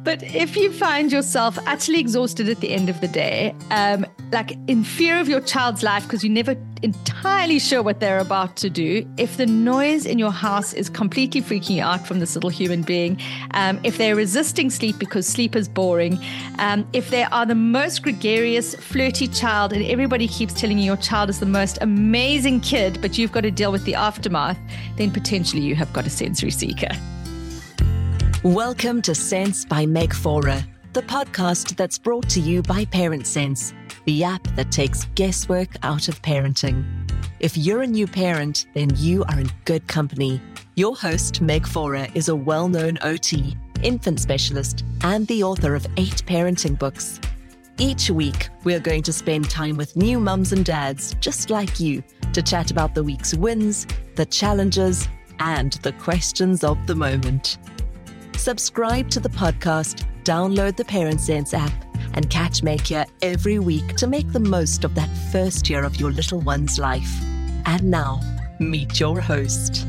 But if you find yourself utterly exhausted at the end of the day, like in fear of your child's life because you're never entirely sure what they're about to do, if the noise in your house is completely freaking you out from this little human being, if they're resisting sleep because sleep is boring, if they are the most gregarious, flirty child and everybody keeps telling you your child is the most amazing kid, but you've got to deal with the aftermath, then potentially you have got a sensory seeker. Welcome to Sense by Meg Fora, the podcast that's brought to you by Parent Sense, the app that takes guesswork out of parenting. If you're a new parent, then you are in good company. Your host, Meg Fora, is a well-known OT, infant specialist, and the author of 8 parenting books. Each week, we're going to spend time with new mums and dads just like you to chat about the week's wins, the challenges, and the questions of the moment. Subscribe to the podcast, download the Parent Sense app, and catch Meg here every week to make the most of that first year of your little one's life. And now, meet your host.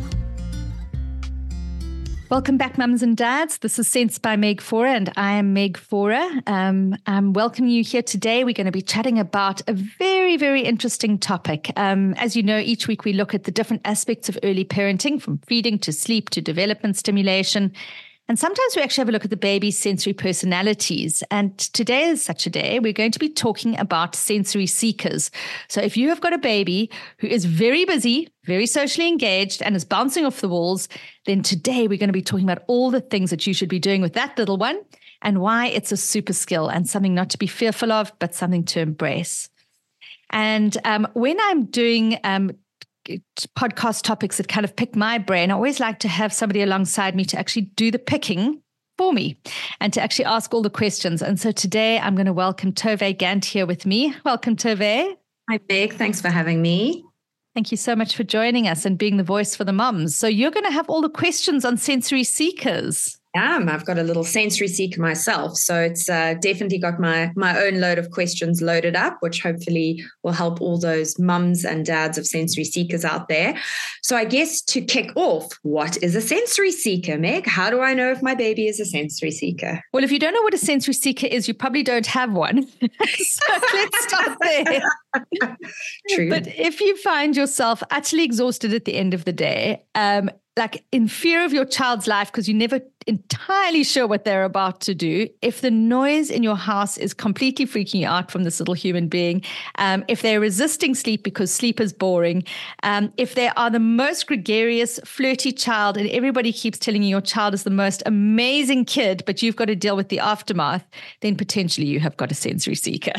Welcome back, mums and dads. This is Sense by Meg Fora, and I am Meg Fora. I'm welcoming you here today. We're going to be chatting about a very, very interesting topic. As you know, each week we look at the different aspects of early parenting, from feeding to sleep to development stimulation. And sometimes we actually have a look at the baby's sensory personalities. And today is such a day. We're going to be talking about sensory seekers. So if you have got a baby who is very busy, very socially engaged, and is bouncing off the walls, then today we're going to be talking about all the things that you should be doing with that little one and why it's a super skill and something not to be fearful of, but something to embrace. And when I'm doing podcast topics that kind of pick my brain, I always like to have somebody alongside me to actually do the picking for me and to actually ask all the questions. And so today I'm going to welcome Tove Gant here with me. Welcome, Tove. Hi, Meg. Thanks for having me. Thank you so much for joining us and being the voice for the mums. So you're going to have all the questions on sensory seekers. I've got a little sensory seeker myself, so it's definitely got my own load of questions loaded up, which hopefully will help all those mums and dads of sensory seekers out there. So I guess to kick off, what is a sensory seeker, Meg? How do I know if my baby is a sensory seeker? Well, if you don't know what a sensory seeker is, you probably don't have one. So let's start there. True. But if you find yourself utterly exhausted at the end of the day, like in fear of your child's life because you're never entirely sure what they're about to do, if the noise in your house is completely freaking you out from this little human being, if they're resisting sleep because sleep is boring, if they are the most gregarious, flirty child and everybody keeps telling you your child is the most amazing kid, but you've got to deal with the aftermath, then potentially you have got a sensory seeker.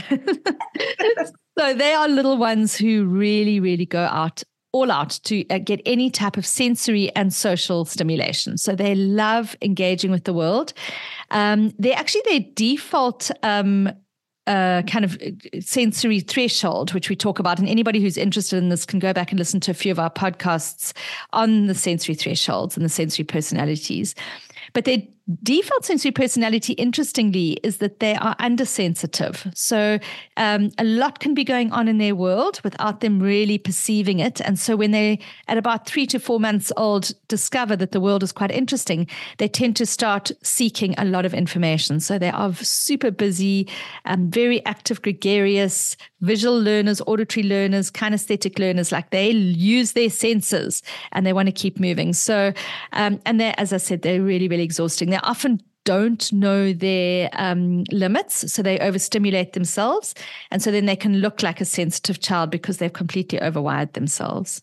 So they are little ones who really, really go all out to get any type of sensory and social stimulation. So they love engaging with the world. Their default kind of sensory threshold, which we talk about, and anybody who's interested in this can go back and listen to a few of our podcasts on the sensory thresholds and the sensory personalities. But their default sensory personality, interestingly, is that they are undersensitive. So a lot can be going on in their world without them really perceiving it. And so when they, at about 3 to 4 months old, discover that the world is quite interesting, they tend to start seeking a lot of information. So they are super busy, very active, gregarious, visual learners, auditory learners, kinesthetic learners. Like they use their senses and they want to keep moving. So, and they, as I said, they're really, really exhausting. They often don't know their limits, so they overstimulate themselves. And so then they can look like a sensitive child because they've completely overwired themselves.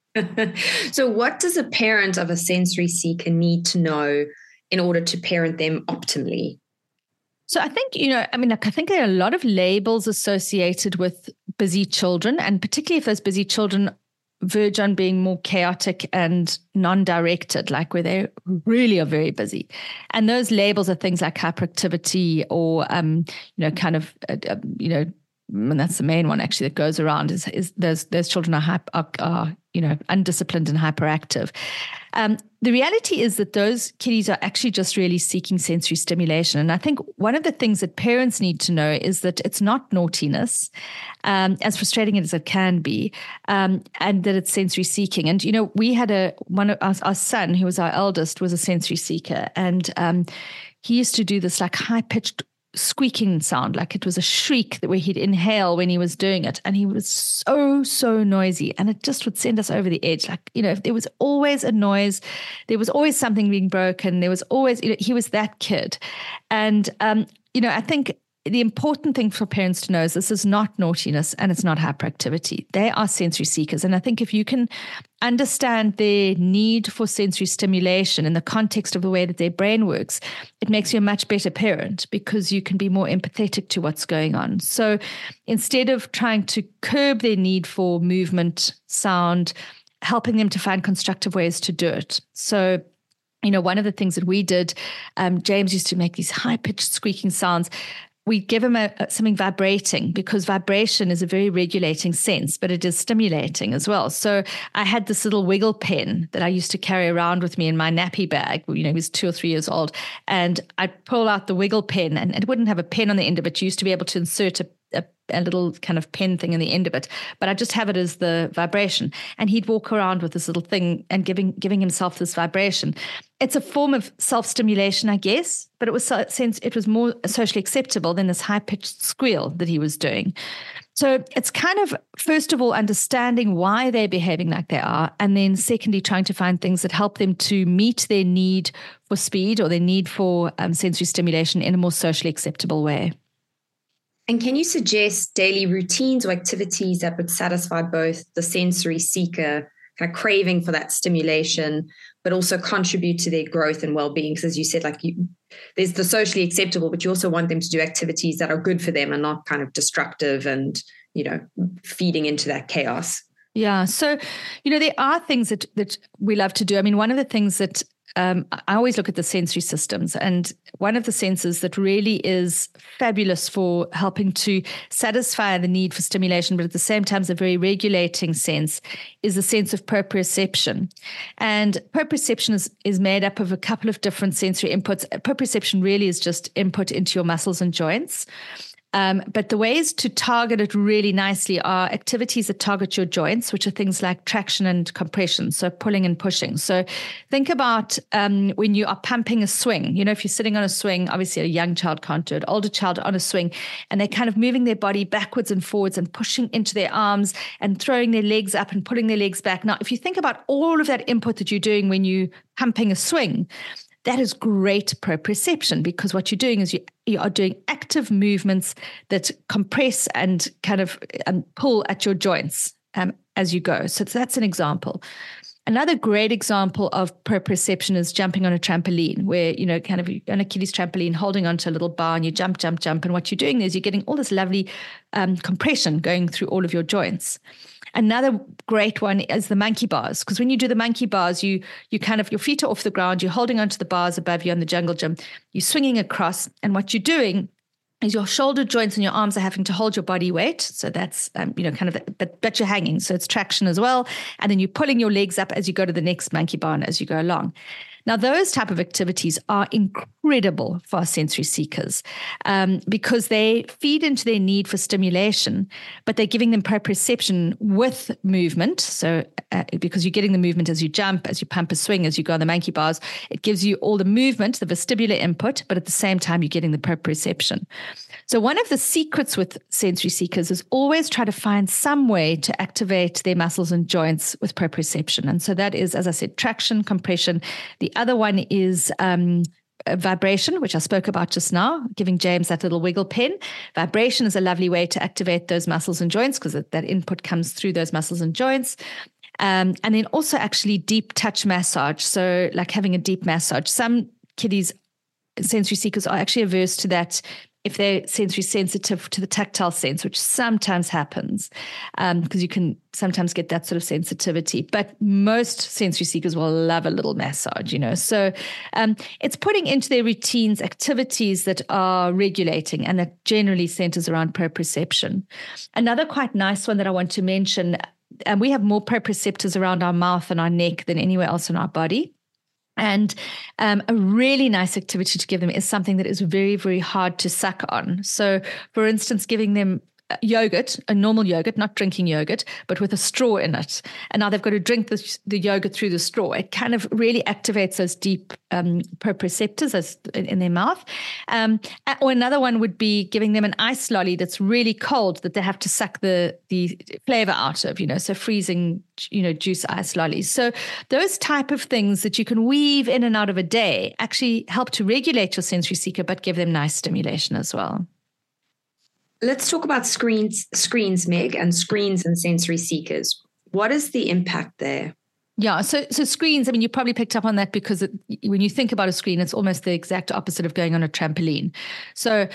So what does a parent of a sensory seeker need to know in order to parent them optimally? So I think, I think there are a lot of labels associated with busy children, and particularly if those busy children verge on being more chaotic and non-directed, like where they really are very busy. And those labels are things like hyperactivity or, and that's the main one actually that goes around, is those children are undisciplined and hyperactive. The reality is that those kiddies are actually just really seeking sensory stimulation. And I think one of the things that parents need to know is that it's not naughtiness, as frustrating as it can be, and that it's sensory seeking. And, we had our son, who was our eldest, was a sensory seeker. And he used to do this like high-pitched squeaking sound, like it was a shriek where he'd inhale when he was doing it. And he was so noisy, and it just would send us over the edge. Like, if there was always a noise, there was always something being broken. There was always, he was that kid. And, I think the important thing for parents to know is this is not naughtiness and it's not hyperactivity. They are sensory seekers. And I think if you can understand their need for sensory stimulation in the context of the way that their brain works, it makes you a much better parent because you can be more empathetic to what's going on. So instead of trying to curb their need for movement, sound, helping them to find constructive ways to do it. So one of the things that we did, James used to make these high-pitched squeaking sounds. We give him something vibrating, because vibration is a very regulating sense, but it is stimulating as well. So I had this little wiggle pen that I used to carry around with me in my nappy bag. He was 2 or 3 years old, and I'd pull out the wiggle pen, and it wouldn't have a pen on the end of it. You used to be able to insert a little kind of pen thing in the end of it, but I just have it as the vibration. And he'd walk around with this little thing and giving himself this vibration. It's a form of self-stimulation, I guess, but it was more socially acceptable than this high-pitched squeal that he was doing. So it's kind of, first of all, understanding why they're behaving like they are, and then secondly, trying to find things that help them to meet their need for speed or their need for sensory stimulation in a more socially acceptable way. And can you suggest daily routines or activities that would satisfy both the sensory seeker kind of craving for that stimulation, but also contribute to their growth and well-being? Because as you said, there's the socially acceptable, but you also want them to do activities that are good for them and not kind of destructive and, feeding into that chaos. Yeah. So, there are things that we love to do. I mean, one of the things that I always look at the sensory systems, and one of the senses that really is fabulous for helping to satisfy the need for stimulation, but at the same time is a very regulating sense, is the sense of proprioception. And proprioception is made up of a couple of different sensory inputs. Proprioception really is just input into your muscles and joints. But the ways to target it really nicely are activities that target your joints, which are things like traction and compression, so pulling and pushing. So think about when you are pumping a swing. If you're sitting on a swing, obviously a young child can't do it, older child on a swing, and they're kind of moving their body backwards and forwards and pushing into their arms and throwing their legs up and pulling their legs back. Now, if you think about all of that input that you're doing when you're pumping a swing, that is great proprioception, because what you're doing is you are doing active movements that compress and kind of pull at your joints as you go. So that's an example. Another great example of proprioception is jumping on a trampoline, where, kind of on a kiddie's trampoline, holding onto a little bar, and you jump. And what you're doing is you're getting all this lovely compression going through all of your joints. Another great one is the monkey bars, because when you do the monkey bars, you kind of, your feet are off the ground, you're holding onto the bars above you on the jungle gym, you're swinging across, and what you're doing is your shoulder joints and your arms are having to hold your body weight. So that's, but you're hanging. So it's traction as well. And then you're pulling your legs up as you go to the next monkey bar and as you go along. Now, those type of activities are incredible for our sensory seekers because they feed into their need for stimulation, but they're giving them proprioception with movement. So because you're getting the movement as you jump, as you pump a swing, as you go on the monkey bars, it gives you all the movement, the vestibular input, but at the same time, you're getting the proprioception. So one of the secrets with sensory seekers is always try to find some way to activate their muscles and joints with proprioception. And so that is, as I said, traction, compression. The other one is vibration, which I spoke about just now, giving James that little wiggle pen. Vibration is a lovely way to activate those muscles and joints because that input comes through those muscles and joints. And then also actually deep touch massage. So like having a deep massage. Some kiddies, sensory seekers, are actually averse to that if they're sensory sensitive to the tactile sense, which sometimes happens, because you can sometimes get that sort of sensitivity. But most sensory seekers will love a little massage, So it's putting into their routines activities that are regulating and that generally centers around proprioception. Another quite nice one that I want to mention, and we have more proprioceptors around our mouth and our neck than anywhere else in our body. And a really nice activity to give them is something that is very, very hard to suck on. So, for instance, giving them yogurt, a normal yogurt, not drinking yogurt, but with a straw in it. And now they've got to drink the yogurt through the straw. It kind of really activates those deep proprioceptors in their mouth. Or another one would be giving them an ice lolly that's really cold that they have to suck the flavor out of, so freezing, juice ice lollies. So those type of things that you can weave in and out of a day actually help to regulate your sensory seeker, but give them nice stimulation as well. Let's talk about screens, Meg, and screens and sensory seekers. What is the impact there? Yeah, so screens, you probably picked up on that because when you think about a screen, it's almost the exact opposite of going on a trampoline. So,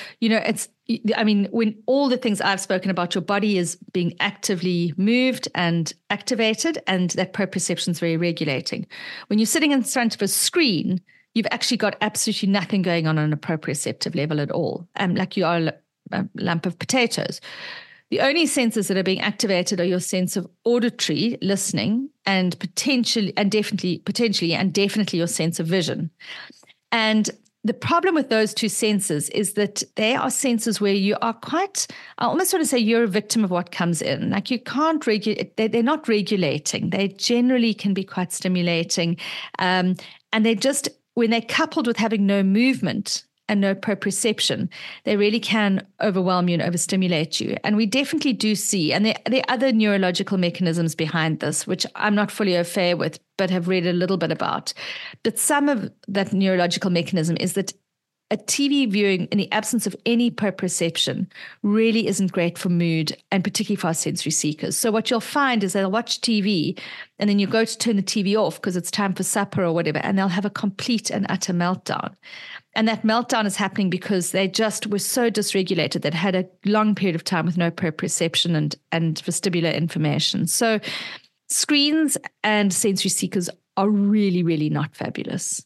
when all the things I've spoken about, your body is being actively moved and activated, and that proprioception is very regulating. When you're sitting in front of a screen, you've actually got absolutely nothing going on a proprioceptive level at all, like you are a lump of potatoes. The only senses that are being activated are your sense of auditory listening and definitely your sense of vision. And the problem with those two senses is that they are senses where you are I almost want to say you're a victim of what comes in. Like you can't regulate, they're not regulating. They generally can be quite stimulating. And they just, when they're coupled with having no movement and no proprioception, they really can overwhelm you and overstimulate you. And we definitely do see, and there are other neurological mechanisms behind this, which I'm not fully au fait with, but have read a little bit about. But some of that neurological mechanism is that a TV viewing in the absence of any proprioception really isn't great for mood, and particularly for our sensory seekers. So what you'll find is they'll watch TV and then you go to turn the TV off because it's time for supper or whatever, and they'll have a complete and utter meltdown. And that meltdown is happening because they just were so dysregulated that had a long period of time with no proprioception and vestibular information. So screens and sensory seekers are really, really not fabulous.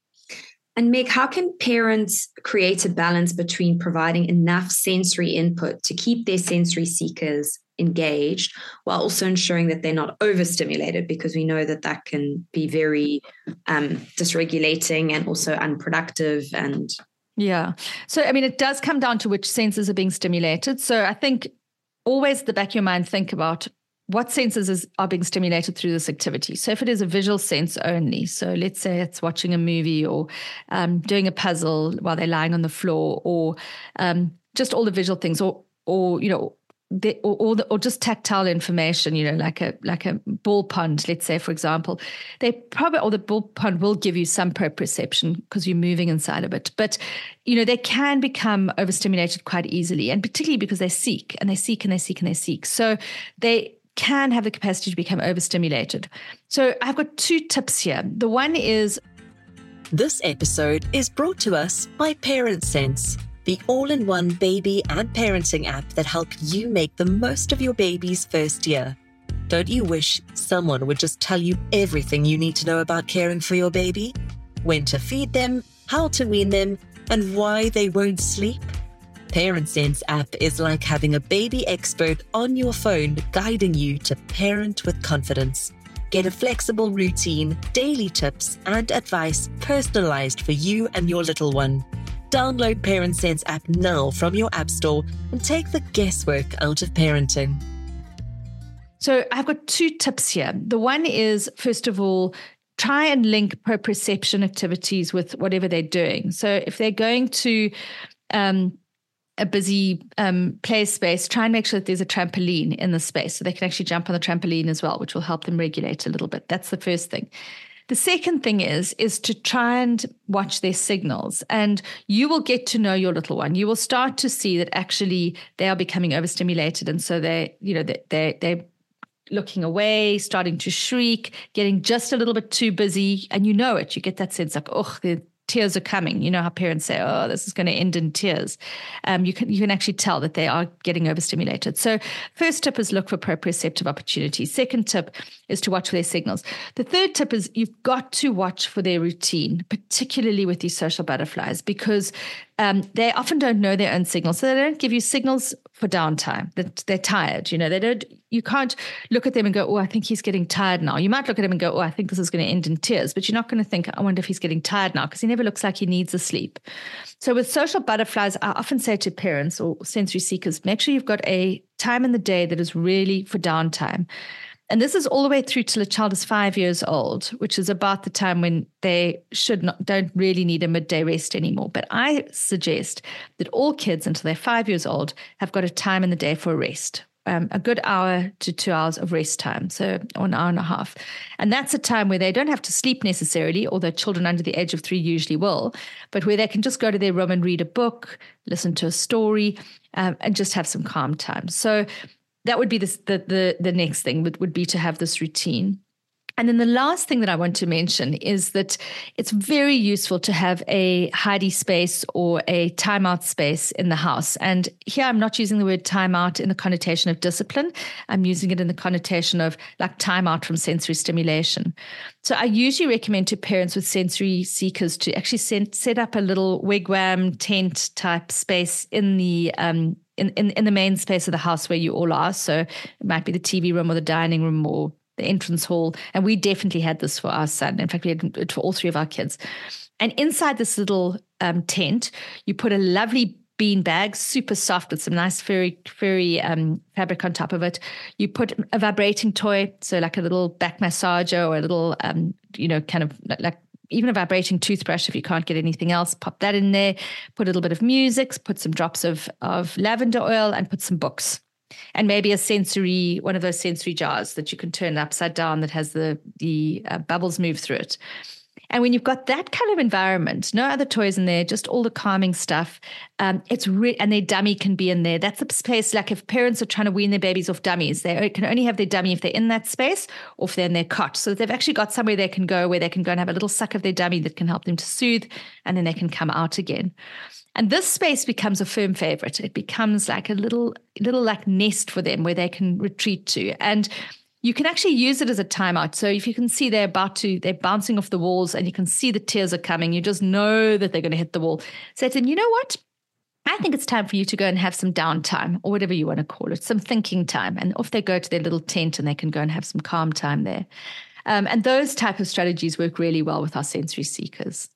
And Meg, how can parents create a balance between providing enough sensory input to keep their sensory seekers engaged while also ensuring that they're not overstimulated, because we know that can be very dysregulating and also unproductive and yeah. So it does come down to which senses are being stimulated. So I think always at the back of your mind, think about what senses are being stimulated through this activity. So if it is a visual sense only, so let's say it's watching a movie or doing a puzzle while they're lying on the floor, or just all the visual things, or just tactile information, like a ball pond, let's say, for example, the ball pond will give you some proprioception because you're moving inside of it. But, they can become overstimulated quite easily, and particularly because they seek and they seek and they seek and they seek. So they can have the capacity to become overstimulated. So I've got two tips here. The one is... This episode is brought to us by ParentSense, the all-in-one baby and parenting app that helps you make the most of your baby's first year. Don't you wish someone would just tell you everything you need to know about caring for your baby? When to feed them, how to wean them, and why they won't sleep? ParentSense app is like having a baby expert on your phone guiding you to parent with confidence. Get a flexible routine, daily tips, and advice personalized for you and your little one. Download ParentSense app now from your app store and take the guesswork out of parenting. So I've got two tips here. The one is, first of all, try and link proprioception activities with whatever they're doing. So if they're going to a busy play space, try and make sure that there's a trampoline in the space so they can actually jump on the trampoline as well, which will help them regulate a little bit. That's the first thing. The second thing is to try and watch their signals, and you will get to know your little one. You will start to see that actually they are becoming overstimulated, and so they're looking away, starting to shriek, getting just a little bit too busy, and you know it. You get that sense like, tears are coming. You know how parents say, oh, this is going to end in tears. You can actually tell that they are getting overstimulated. So first tip is look for proprioceptive opportunities. Second tip is to watch for their signals. The third tip is you've got to watch for their routine, particularly with these social butterflies, because they often don't know their own signals. So they don't give you signals for downtime, that they're tired. You can't look at them and go, oh, I think he's getting tired now. You might look at him and go, oh, I think this is going to end in tears, but you're not going to think, I wonder if he's getting tired now, because he never looks like he needs a sleep. So with social butterflies, I often say to parents or sensory seekers, make sure you've got a time in the day that is really for downtime. And this is all the way through till a child is 5 years old, which is about the time when they don't really need a midday rest anymore. But I suggest that all kids until they're 5 years old have got a time in the day for rest. A good hour to 2 hours of rest time, so an hour and a half. And that's a time where they don't have to sleep necessarily, although children under the age of 3 usually will, but where they can just go to their room and read a book, listen to a story, and just have some calm time. So that would be the next thing would be to have this routine. And then the last thing that I want to mention is that it's very useful to have a Heidi space or a timeout space in the house. And here I'm not using the word timeout in the connotation of discipline. I'm using it in the connotation of like timeout from sensory stimulation. So I usually recommend to parents with sensory seekers to actually set up a little wigwam tent type space in the in the main space of the house where you all are. So it might be the TV room or the dining room or the entrance hall. And we definitely had this for our son. In fact, we had it for all three of our kids. And inside this little tent, you put a lovely bean bag, super soft with some nice furry fabric on top of it. You put a vibrating toy, so like a little back massager or a little, kind of like even a vibrating toothbrush if you can't get anything else, pop that in there, put a little bit of music, put some drops of lavender oil and put some books. And maybe one of those sensory jars that you can turn upside down that has the bubbles move through it. And when you've got that kind of environment, no other toys in there, just all the calming stuff, and their dummy can be in there. That's a space, like if parents are trying to wean their babies off dummies, they can only have their dummy if they're in that space or if they're in their cot. So they've actually got somewhere they can go where they can go and have a little suck of their dummy that can help them to soothe, and then they can come out again. And this space becomes a firm favorite. It becomes like a little like nest for them where they can retreat to. And you can actually use it as a timeout. So if you can see they're bouncing off the walls and you can see the tears are coming, you just know that they're going to hit the wall. Say to them, you know what? I think it's time for you to go and have some downtime or whatever you want to call it, some thinking time. And off they go to their little tent and they can go and have some calm time there. And those type of strategies work really well with our sensory seekers.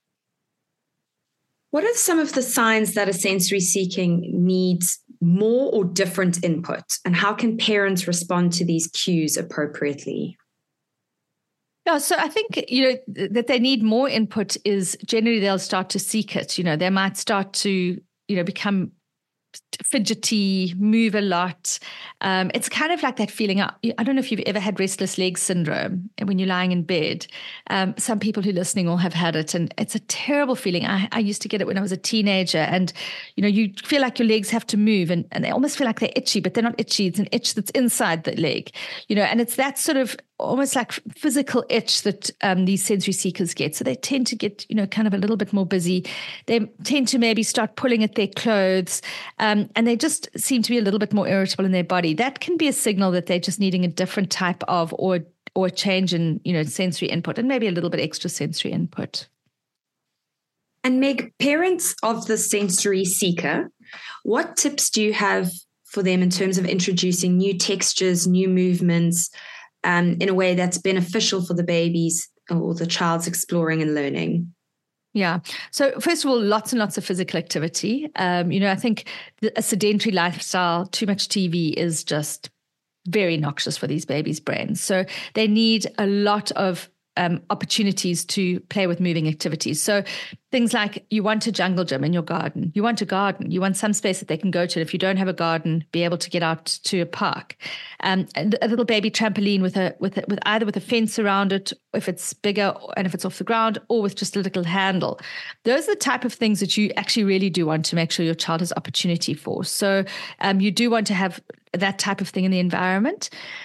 What are some of the signs that a sensory seeking needs more or different input? And how can parents respond to these cues appropriately? Yeah, so I think, that they need more input is generally they'll start to seek it. They might start to, become fidgety, move a lot. It's kind of like that feeling. I don't know if you've ever had restless leg syndrome when you're lying in bed. Some people who are listening will have had it, and it's a terrible feeling. I used to get it when I was a teenager, and you feel like your legs have to move, and they almost feel like they're itchy, but they're not itchy. It's an itch that's inside the leg, and it's that sort of almost like physical itch that these sensory seekers get. So they tend to get, kind of a little bit more busy. They tend to maybe start pulling at their clothes, and they just seem to be a little bit more irritable in their body. That can be a signal that they're just needing a different type of or a change in, sensory input and maybe a little bit extra sensory input. And Meg, parents of the sensory seeker, what tips do you have for them in terms of introducing new textures, new movements, in a way that's beneficial for the babies or the child's exploring and learning? Yeah. So first of all, lots and lots of physical activity. I think a sedentary lifestyle, too much TV is just very noxious for these babies' brains. So they need a lot of opportunities to play with moving activities. So things like you want a jungle gym in your garden. You want a garden. You want some space that they can go to. If you don't have a garden, be able to get out to a park. And a little baby trampoline with either with a fence around it, if it's bigger and if it's off the ground, or with just a little handle. Those are the type of things that you actually really do want to make sure your child has opportunity for. So you do want to have that type of thing in the environment.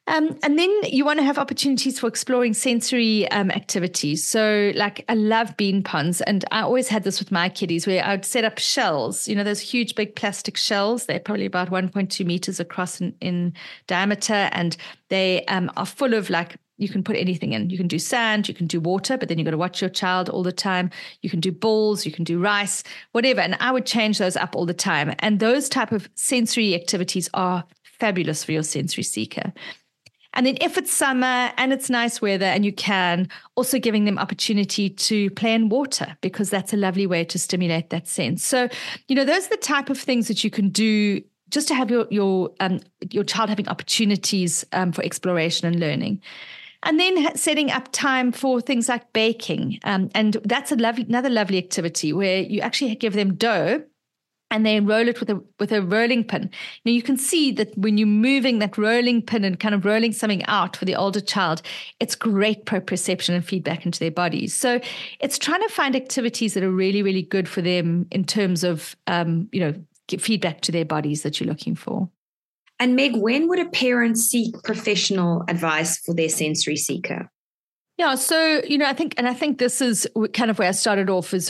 And then you want to have opportunities for exploring sensory activities. So like I love bean ponds, and I always had this with my kiddies where I would set up shells, those huge, big plastic shells. They're probably about 1.2 meters across in diameter. And they are full of you can put anything in. You can do sand, you can do water, but then you've got to watch your child all the time. You can do balls, you can do rice, whatever. And I would change those up all the time. And those type of sensory activities are fabulous for your sensory seeker. And then if it's summer and it's nice weather and you can, also giving them opportunity to play in water, because that's a lovely way to stimulate that sense. So, those are the type of things that you can do just to have your child having opportunities for exploration and learning. And then setting up time for things like baking. And that's another lovely activity where you actually give them dough and they roll it with a rolling pin. Now you can see that when you're moving that rolling pin and kind of rolling something out for the older child, it's great proprioception and feedback into their bodies. So it's trying to find activities that are really, really good for them in terms of, get feedback to their bodies that you're looking for. And Meg, when would a parent seek professional advice for their sensory seeker? Yeah, so I think this is kind of where I started off. Is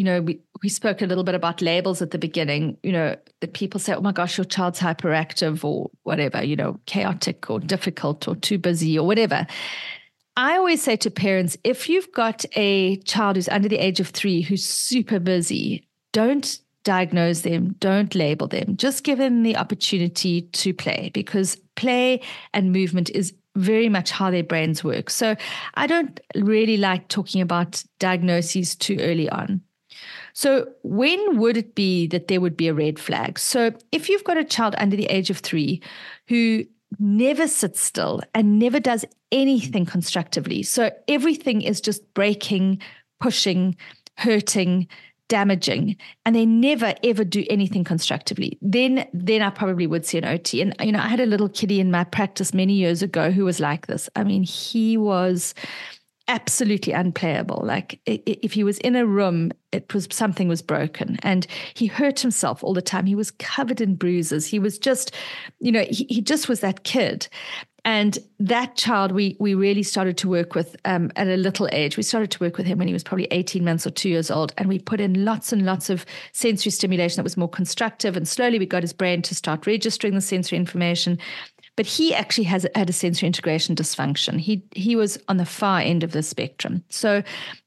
we spoke a little bit about labels at the beginning. That people say, "Oh my gosh, your child's hyperactive," or whatever. Chaotic or difficult or too busy or whatever. I always say to parents, if you've got a child who's under the age of 3 who's super busy, don't diagnose them, don't label them. Just give them the opportunity to play, because play and movement is very much how their brains work. So I don't really like talking about diagnoses too early on. So when would it be that there would be a red flag? So if you've got a child under the age of 3 who never sits still and never does anything constructively, so everything is just breaking, pushing, hurting, damaging, and they never ever do anything constructively, then I probably would see an OT. And I had a little kiddie in my practice many years ago who was like this. I mean, he was absolutely unplayable. Like if he was in a room, something was broken, and he hurt himself all the time. He was covered in bruises. He was just, he just was that kid. And that child, we really started to work with at a little age. We started to work with him when he was probably 18 months or 2 years old. And we put in lots and lots of sensory stimulation that was more constructive. And slowly we got his brain to start registering the sensory information. But he actually had a sensory integration dysfunction. He was on the far end of the spectrum. So,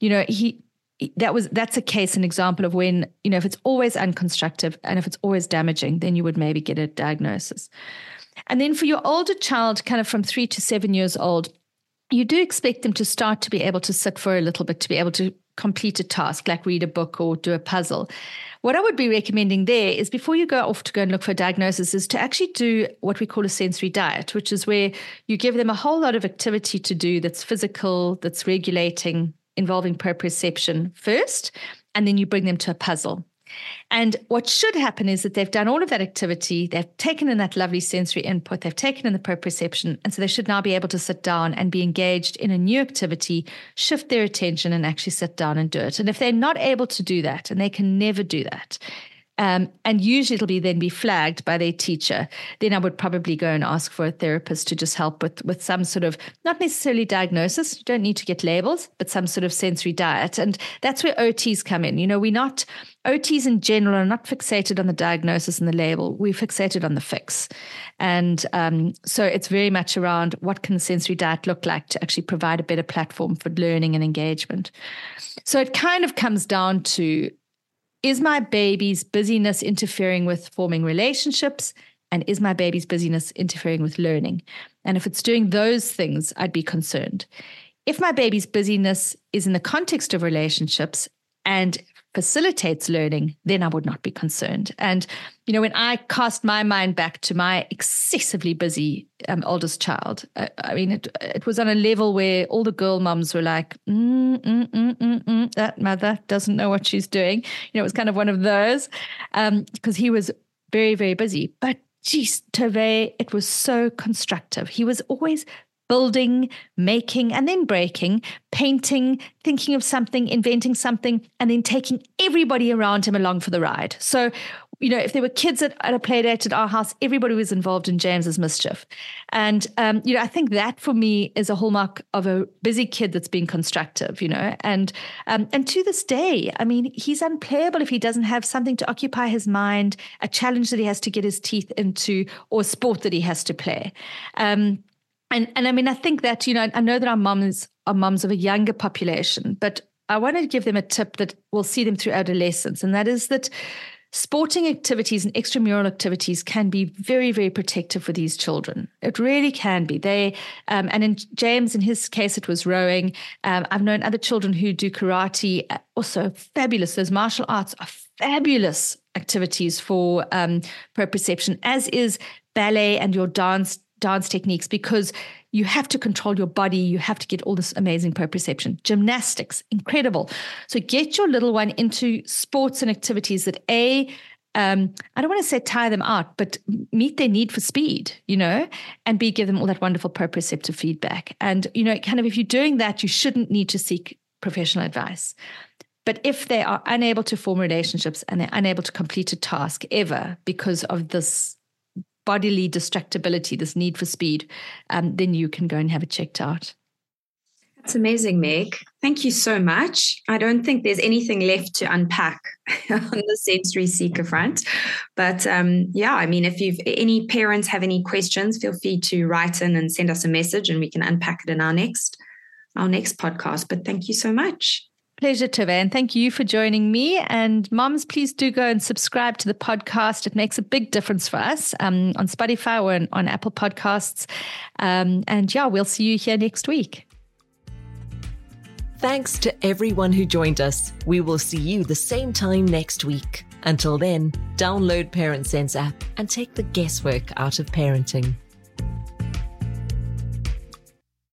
that's a case, an example of when, if it's always unconstructive and if it's always damaging, then you would maybe get a diagnosis. And then for your older child, kind of from 3 to 7 years old, you do expect them to start to be able to sit for a little bit, to be able to complete a task like read a book or do a puzzle. What I would be recommending there is, before you go off to go and look for a diagnosis, is to actually do what we call a sensory diet, which is where you give them a whole lot of activity to do that's physical, that's regulating, involving proprioception first, and then you bring them to a puzzle. And what should happen is that they've done all of that activity, they've taken in that lovely sensory input, they've taken in the proprioception, and so they should now be able to sit down and be engaged in a new activity, shift their attention and actually sit down and do it. And if they're not able to do that, and they can never do that, and usually it'll then be flagged by their teacher, then I would probably go and ask for a therapist to just help with some sort of, not necessarily diagnosis, you don't need to get labels, but some sort of sensory diet. And that's where OTs come in. OTs in general are not fixated on the diagnosis and the label. We're fixated on the fix. And so it's very much around what can the sensory diet look like to actually provide a better platform for learning and engagement. So it kind of comes down to, is my baby's busyness interfering with forming relationships? And is my baby's busyness interfering with learning? And if it's doing those things, I'd be concerned. If my baby's busyness is in the context of relationships and facilitates learning, then I would not be concerned. And, when I cast my mind back to my excessively busy oldest child, it was on a level where all the girl mums were like, that mother doesn't know what she's doing. It was kind of one of those, because he was very, very busy. But geez, Tove, it was so constructive. He was always building, making, and then breaking, painting, thinking of something, inventing something, and then taking everybody around him along for the ride. So if there were kids at a play date at our house, everybody was involved in James's mischief. And, I think that for me is a hallmark of a busy kid that's being constructive, and to this day, I mean, he's unplayable if he doesn't have something to occupy his mind, a challenge that he has to get his teeth into, or a sport that he has to play. And I mean, I think that, I know that our mums are mums of a younger population, but I want to give them a tip that will see them through adolescence. And that is that sporting activities and extramural activities can be very, very protective for these children. It really can be. And in James, in his case, it was rowing. I've known other children who do karate, also fabulous. Those martial arts are fabulous activities for proprioception, as is ballet and your dance techniques, because you have to control your body. You have to get all this amazing proprioception. Gymnastics, incredible. So get your little one into sports and activities that I don't want to say tire them out, but meet their need for speed, and give them all that wonderful proprioceptive feedback. And, kind of if you're doing that, you shouldn't need to seek professional advice. But if they are unable to form relationships and they're unable to complete a task ever because of this bodily distractibility, this need for speed, then you can go and have it checked out. That's amazing, Meg. Thank you so much. I don't think there's anything left to unpack on the Sensory Seeker front. But I mean, if any parents have any questions, feel free to write in and send us a message and we can unpack it in our next podcast. But thank you so much. Pleasure, Tove, and thank you for joining me. And moms, please do go and subscribe to the podcast. It makes a big difference for us on Spotify or on Apple Podcasts. We'll see you here next week. Thanks to everyone who joined us. We will see you the same time next week. Until then, download Parent Sense app and take the guesswork out of parenting.